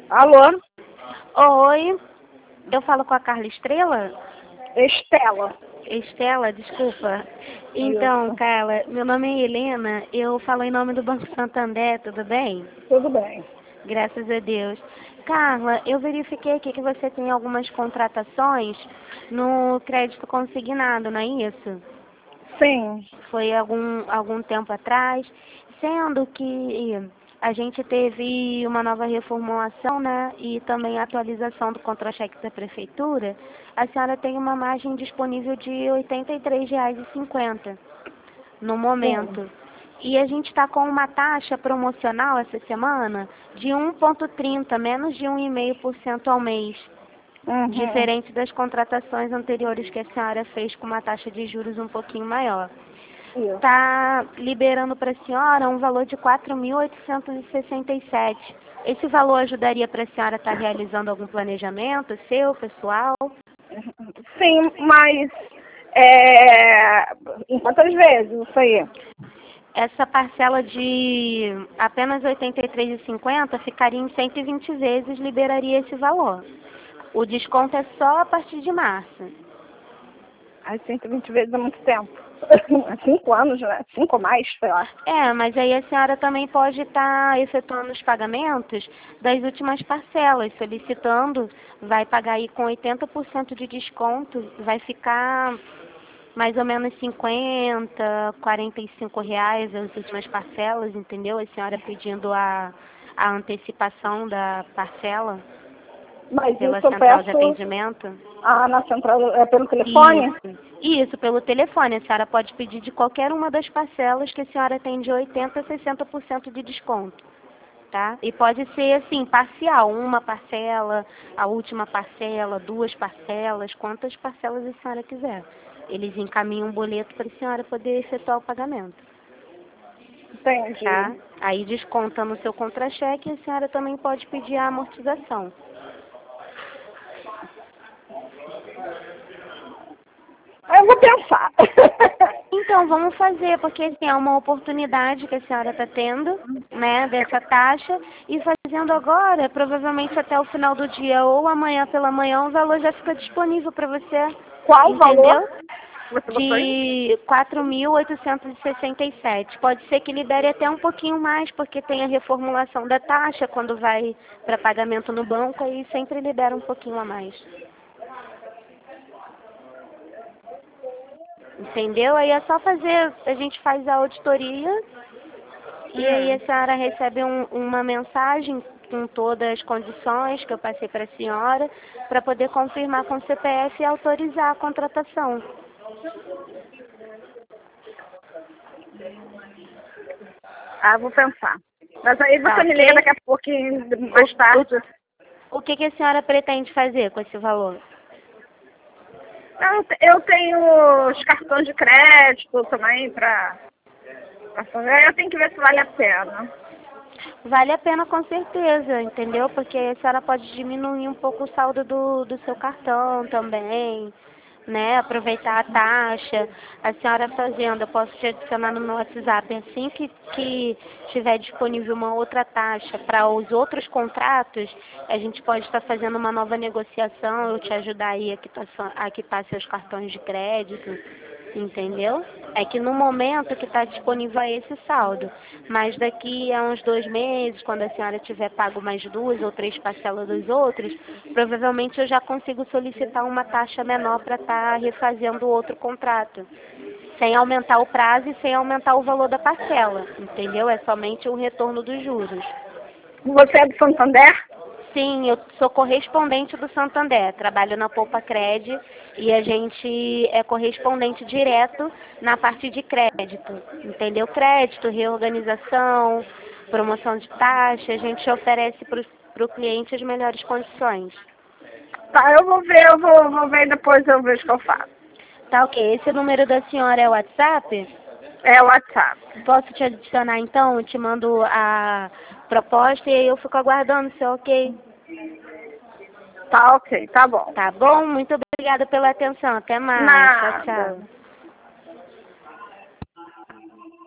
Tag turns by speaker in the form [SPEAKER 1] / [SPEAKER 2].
[SPEAKER 1] Alô?
[SPEAKER 2] Oi, eu falo com a Carla Estrela?
[SPEAKER 1] Estela.
[SPEAKER 2] Estela, desculpa. Então,
[SPEAKER 1] Isso.
[SPEAKER 2] Carla, meu nome é Helena, eu falo em nome do Banco Santander, tudo bem?
[SPEAKER 1] Tudo bem.
[SPEAKER 2] Graças a Deus. Carla, eu verifiquei aqui que você tem algumas contratações no crédito consignado, não é isso?
[SPEAKER 1] Sim.
[SPEAKER 2] Foi algum tempo atrás, sendo que a gente teve uma nova reformulação, né, e também atualização do contra-cheque da prefeitura, a senhora tem uma margem disponível de R$ 83,50 no
[SPEAKER 1] Sim.
[SPEAKER 2] momento. E a gente está com uma taxa promocional essa semana de 1,30, menos de 1,5% ao mês,
[SPEAKER 1] Uhum.
[SPEAKER 2] diferente das contratações anteriores que a senhora fez com uma taxa de juros um pouquinho maior.
[SPEAKER 1] Isso.
[SPEAKER 2] Está liberando para a senhora um valor de 4.867. Esse valor ajudaria para a senhora estar realizando algum planejamento seu, pessoal?
[SPEAKER 1] Sim, mas em quantas vezes isso aí?
[SPEAKER 2] Essa parcela de apenas R$ 83,50 ficaria em 120 vezes, liberaria esse valor. O desconto é só a partir de março.
[SPEAKER 1] Ai, 120 vezes é muito tempo. 5 anos, né? 5 ou mais, sei lá.
[SPEAKER 2] É, mas aí a senhora também pode estar efetuando os pagamentos das últimas parcelas, solicitando, vai pagar aí com 80% de desconto, vai ficar mais ou menos 50, R$ 45 as últimas parcelas, entendeu? A senhora pedindo a antecipação da parcela
[SPEAKER 1] Mas
[SPEAKER 2] pela
[SPEAKER 1] isso eu
[SPEAKER 2] central de
[SPEAKER 1] peço
[SPEAKER 2] atendimento.
[SPEAKER 1] na central, pelo telefone?
[SPEAKER 2] Isso, pelo telefone. A senhora pode pedir de qualquer uma das parcelas que a senhora tem de 80% a 60% de desconto, tá? E pode ser, assim, parcial, uma parcela, a última parcela, duas parcelas, quantas parcelas a senhora quiser. Eles encaminham um boleto para a senhora poder efetuar o pagamento, tá?
[SPEAKER 1] Entendi.
[SPEAKER 2] Aí desconta no seu contra-cheque e a senhora também pode pedir a amortização.
[SPEAKER 1] Eu vou pensar.
[SPEAKER 2] Então, vamos fazer, porque assim, é uma oportunidade que a senhora está tendo, né, dessa taxa, e fazendo agora, provavelmente até o final do dia ou amanhã pela manhã, o valor já fica disponível para você,
[SPEAKER 1] Qual o valor
[SPEAKER 2] entendeu?
[SPEAKER 1] que você botou aí?
[SPEAKER 2] De 4.867. Pode ser que libere até um pouquinho mais, porque tem a reformulação da taxa quando vai para pagamento no banco, aí sempre libera um pouquinho a mais. Entendeu? Aí é só fazer, a gente faz a auditoria e aí a senhora recebe uma mensagem com todas as condições que eu passei para a senhora, para poder confirmar com o CPF e autorizar a contratação.
[SPEAKER 1] Vou pensar. Mas aí
[SPEAKER 2] Tá
[SPEAKER 1] você me liga
[SPEAKER 2] ok?
[SPEAKER 1] daqui a pouquinho, mais tarde.
[SPEAKER 2] O que a senhora pretende fazer com esse valor?
[SPEAKER 1] Eu tenho os cartões de crédito também para fazer. Eu tenho que ver se vale a pena.
[SPEAKER 2] Vale a pena com certeza, entendeu? Porque a senhora pode diminuir um pouco o saldo do seu cartão também, né? Aproveitar a taxa. A senhora fazendo, eu posso te adicionar no meu WhatsApp. Assim que tiver disponível uma outra taxa para os outros contratos, a gente pode estar fazendo uma nova negociação, eu te ajudar aí a quitar seus cartões de crédito. Entendeu? É que no momento que está disponível é esse saldo, mas daqui a uns 2 meses, quando a senhora tiver pago mais 2 ou 3 parcelas dos outros, provavelmente eu já consigo solicitar uma taxa menor para estar refazendo o outro contrato, sem aumentar o prazo e sem aumentar o valor da parcela, entendeu? É somente o retorno dos juros.
[SPEAKER 1] Você é do Santander?
[SPEAKER 2] Sim, eu sou correspondente do Santander, trabalho na Poupa Cred e a gente é correspondente direto na parte de crédito, entendeu? Crédito, reorganização, promoção de taxa, a gente oferece para o cliente as melhores condições.
[SPEAKER 1] Tá, eu vou ver, vou ver e depois eu vejo o que eu faço.
[SPEAKER 2] Tá ok, esse número da senhora é o WhatsApp?
[SPEAKER 1] É o WhatsApp.
[SPEAKER 2] Posso te adicionar então? Eu te mando a proposta e aí eu fico aguardando, se é ok?
[SPEAKER 1] Tá ok, tá bom.
[SPEAKER 2] Tá bom? Muito obrigada pela atenção. Até mais. Tchau,
[SPEAKER 1] Nada.
[SPEAKER 2] tchau.